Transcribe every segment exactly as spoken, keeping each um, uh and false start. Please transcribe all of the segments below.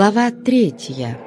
Глава третья.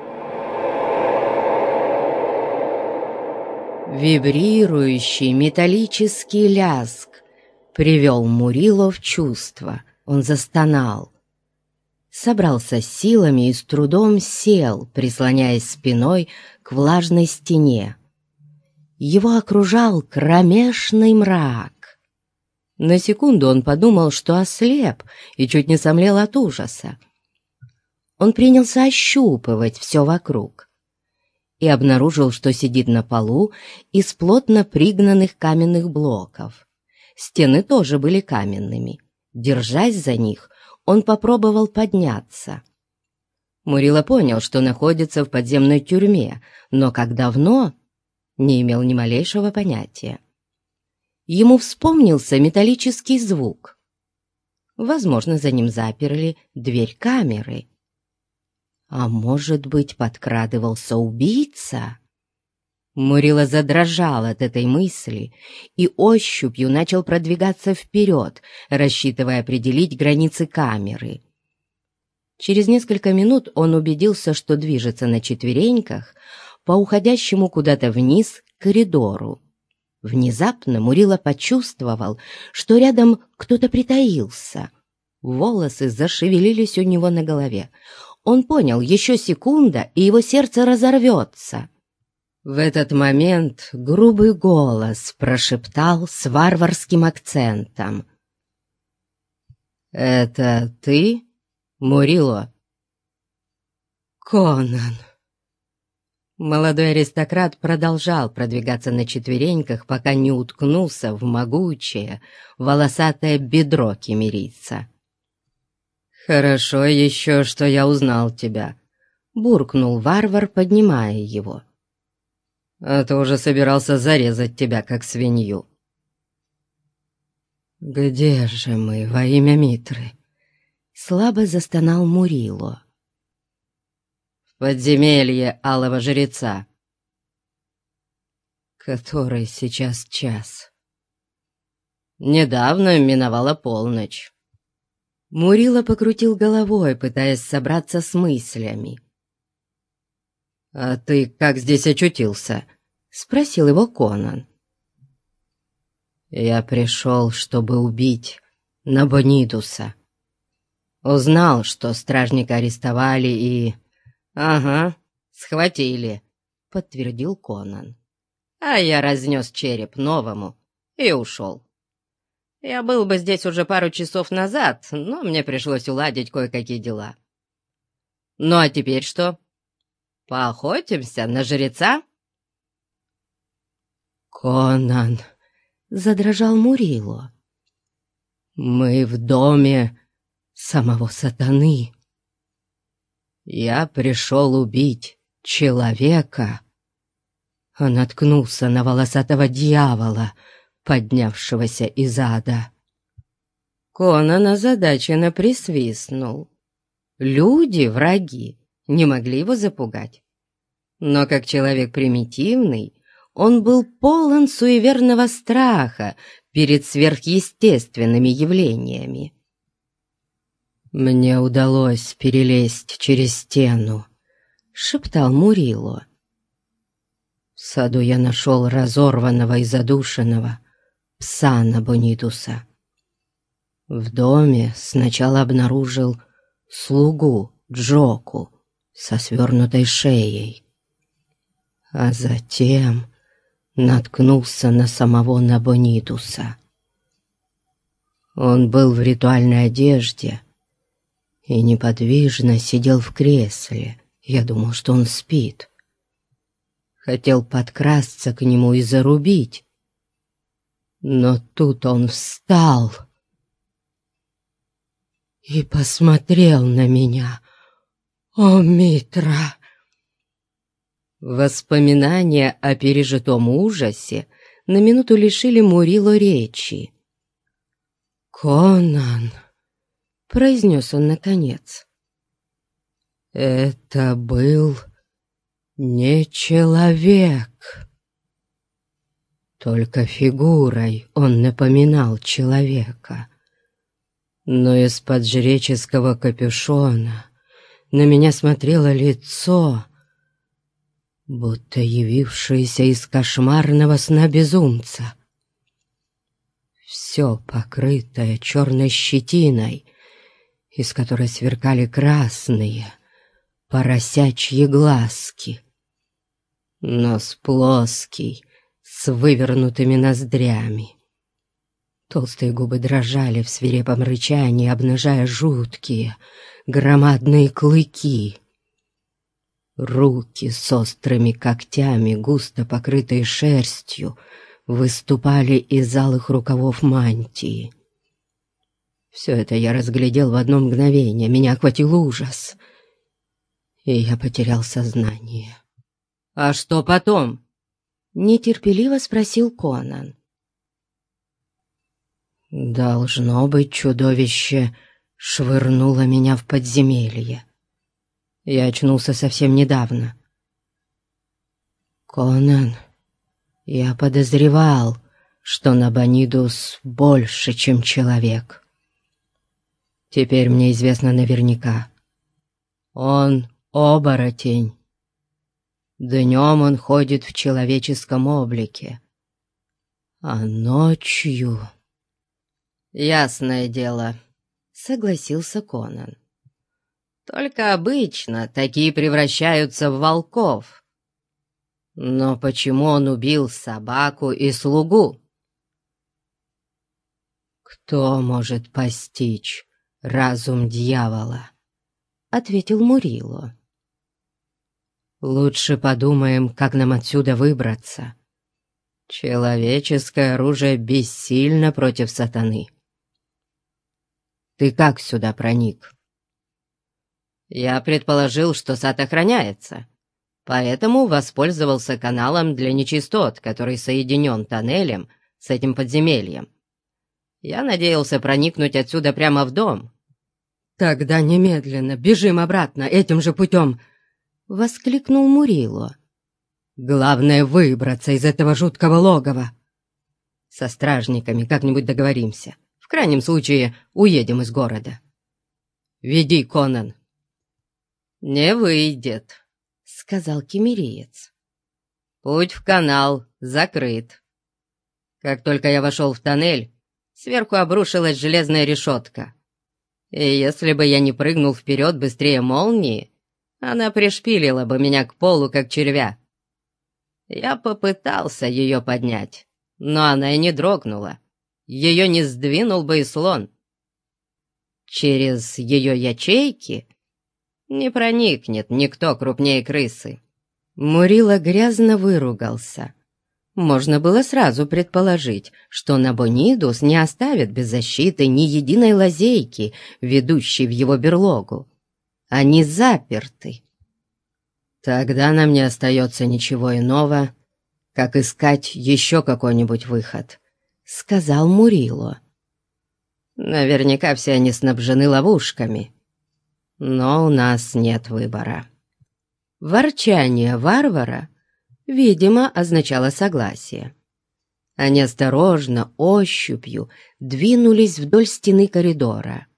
Вибрирующий металлический лязг привел Мурило в чувство. Он застонал, собрался силами и с трудом сел, прислоняясь спиной к влажной стене. Его окружал кромешный мрак. На секунду он подумал, что ослеп, и чуть не сомлел от ужаса. Он принялся ощупывать все вокруг и обнаружил, что сидит на полу из плотно пригнанных каменных блоков. Стены тоже были каменными. Держась за них, он попробовал подняться. Мурило понял, что находится в подземной тюрьме, но как давно, не имел ни малейшего понятия. Ему вспомнился металлический звук. Возможно, за ним заперли дверь камеры. А может быть, подкрадывался убийца? Мурило задрожал от этой мысли и ощупью начал продвигаться вперед, рассчитывая определить границы камеры. Через несколько минут он убедился, что движется на четвереньках по уходящему куда-то вниз коридору. Внезапно Мурило почувствовал, что рядом кто-то притаился. Волосы зашевелились у него на голове. Он понял, еще секунда, и его сердце разорвется. В этот момент грубый голос прошептал с варварским акцентом: «Это ты, Мурило?» «Конан!» Молодой аристократ продолжал продвигаться на четвереньках, пока не уткнулся в могучее, волосатое бедро киммерийца. «Хорошо еще, что я узнал тебя», — буркнул варвар, поднимая его. «А то уже собирался зарезать тебя, как свинью». «Где же мы, во имя Митры?» — слабо застонал Мурило. «В подземелье Алого Жреца». «Который сейчас час?» «Недавно миновала полночь». Мурило покрутил головой, пытаясь собраться с мыслями. «А ты как здесь очутился?» — спросил его Конан. «Я пришел, чтобы убить Набонидуса. Узнал, что стражника арестовали и...» «Ага, схватили», — подтвердил Конан. «А я разнес череп новому и ушел. Я был бы здесь уже пару часов назад, но мне пришлось уладить кое-какие дела. Ну а теперь что? Поохотимся на жреца?» «Конан», — задрожал Мурило, — «мы в доме самого сатаны. Я пришел убить человека, а наткнулся на волосатого дьявола, поднявшегося из ада». Конан озадаченно присвистнул. Люди, враги, не могли его запугать. Но как человек примитивный, он был полон суеверного страха перед сверхъестественными явлениями. «Мне удалось перелезть через стену», — шептал Мурило. «В саду я нашел разорванного и задушенного пса Набонидуса. В доме сначала обнаружил слугу Джоку со свернутой шеей, а затем наткнулся на самого Набонидуса. Он был в ритуальной одежде и неподвижно сидел в кресле. Я думал, что он спит. Хотел подкрасться к нему и зарубить, но тут он встал и посмотрел на меня. О, Митра!» Воспоминания о пережитом ужасе на минуту лишили Мурило речи. «Конан», — произнес он наконец, — «это был не человек. Только фигурой он напоминал человека, но из-под жреческого капюшона на меня смотрело лицо, будто явившееся из кошмарного сна безумца. Все покрытое черной щетиной, из которой сверкали красные поросячьи глазки. Нос плоский, с вывернутыми ноздрями. Толстые губы дрожали в свирепом рычании, обнажая жуткие, громадные клыки. Руки с острыми когтями, густо покрытые шерстью, выступали из алых рукавов мантии. Все это я разглядел в одно мгновение, меня охватил ужас, и я потерял сознание. «А что потом?» — нетерпеливо спросил Конан. «Должно быть, чудовище швырнуло меня в подземелье. Я очнулся совсем недавно. Конан, я подозревал, что Набонидус больше, чем человек. Теперь мне известно наверняка. Он оборотень. Днем он ходит в человеческом облике, а ночью...» «Ясное дело», — согласился Конан. «Только обычно такие превращаются в волков. Но почему он убил собаку и слугу?» «Кто может постичь разум дьявола?» — ответил Мурило. «Лучше подумаем, как нам отсюда выбраться. Человеческое оружие бессильно против сатаны. Ты как сюда проник?» «Я предположил, что сад охраняется, поэтому воспользовался каналом для нечистот, который соединен тоннелем с этим подземельем. Я надеялся проникнуть отсюда прямо в дом». «Тогда немедленно бежим обратно этим же путем!» — воскликнул Мурило. «Главное — выбраться из этого жуткого логова. Со стражниками как-нибудь договоримся. В крайнем случае уедем из города. Веди, Конан». «Не выйдет», — сказал киммериец. «Путь в канал закрыт. Как только я вошел в тоннель, сверху обрушилась железная решетка. И если бы я не прыгнул вперед быстрее молнии, она пришпилила бы меня к полу, как червя. Я попытался ее поднять, но она и не дрогнула. Ее не сдвинул бы и слон. Через ее ячейки не проникнет никто крупнее крысы». Мурило грязно выругался. Можно было сразу предположить, что Набонидус не оставит без защиты ни единой лазейки, ведущей в его берлогу. Они заперты. «Тогда нам не остается ничего иного, как искать еще какой-нибудь выход», — сказал Мурило. «Наверняка все они снабжены ловушками, но у нас нет выбора». Ворчание варвара, видимо, означало согласие. Они осторожно, ощупью двинулись вдоль стены коридора.